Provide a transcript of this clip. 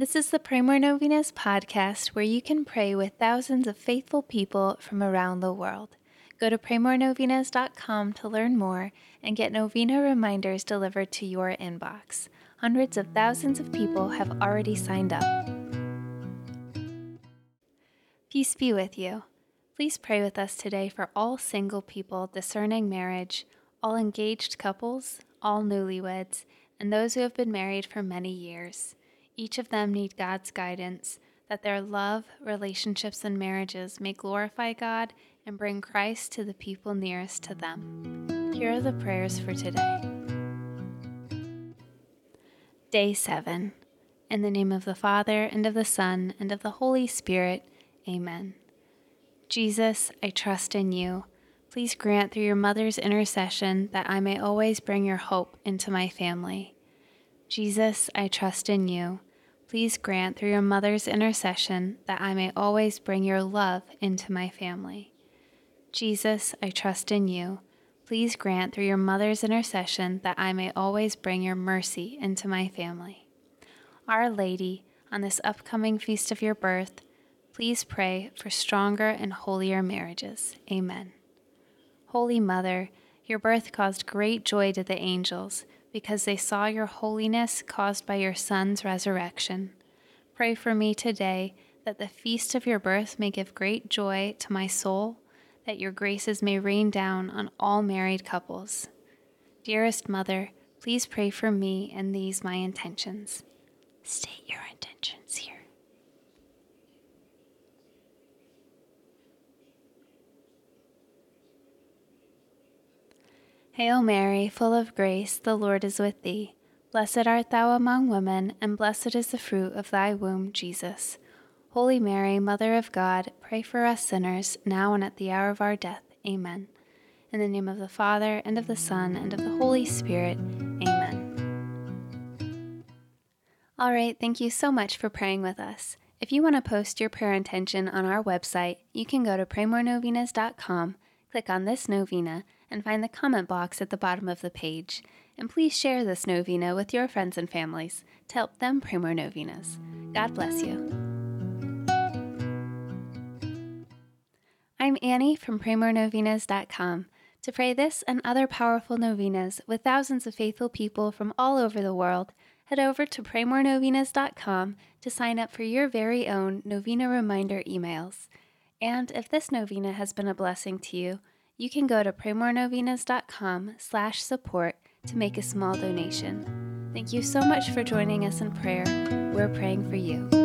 This is the Pray More Novenas podcast where you can pray with thousands of faithful people from around the world. Go to praymorenovenas.com to learn more and get novena reminders delivered to your inbox. Hundreds of thousands of people have already signed up. Peace be with you. Please pray with us today for all single people discerning marriage, all engaged couples, all newlyweds, and those who have been married for many years. Each of them need God's guidance, that their love, relationships, and marriages may glorify God and bring Christ to the people nearest to them. Here are the prayers for today. Day 7. In the name of the Father, and of the Son, and of the Holy Spirit. Amen. Jesus, I trust in you. Please grant through your mother's intercession that I may always bring your hope into my family. Jesus, I trust in you. Please grant through your mother's intercession that I may always bring your love into my family. Jesus, I trust in you. Please grant through your mother's intercession that I may always bring your mercy into my family. Our Lady, on this upcoming feast of your birth, please pray for stronger and holier marriages. Amen. Holy Mother, your birth caused great joy to the angels because they saw your holiness caused by your Son's resurrection. Pray for me today that the feast of your birth may give great joy to my soul, that your graces may rain down on all married couples. Dearest Mother, please pray for me and these my intentions. State your intentions here. Hail Mary, full of grace, the Lord is with thee. Blessed art thou among women, and blessed is the fruit of thy womb, Jesus. Holy Mary, Mother of God, pray for us sinners, now and at the hour of our death. Amen. In the name of the Father, and of the Son, and of the Holy Spirit. Amen. All right, thank you so much for praying with us. If you want to post your prayer intention on our website, you can go to praymorenovenas.com, click on this novena, and find the comment box at the bottom of the page. And please share this novena with your friends and families to help them pray more novenas. God bless you. I'm Annie from praymorenovenas.com. To pray this and other powerful novenas with thousands of faithful people from all over the world, head over to praymorenovenas.com to sign up for your very own novena reminder emails. And if this novena has been a blessing to you, you can go to praymorenovenas.com/support to make a small donation. Thank you so much for joining us in prayer. We're praying for you.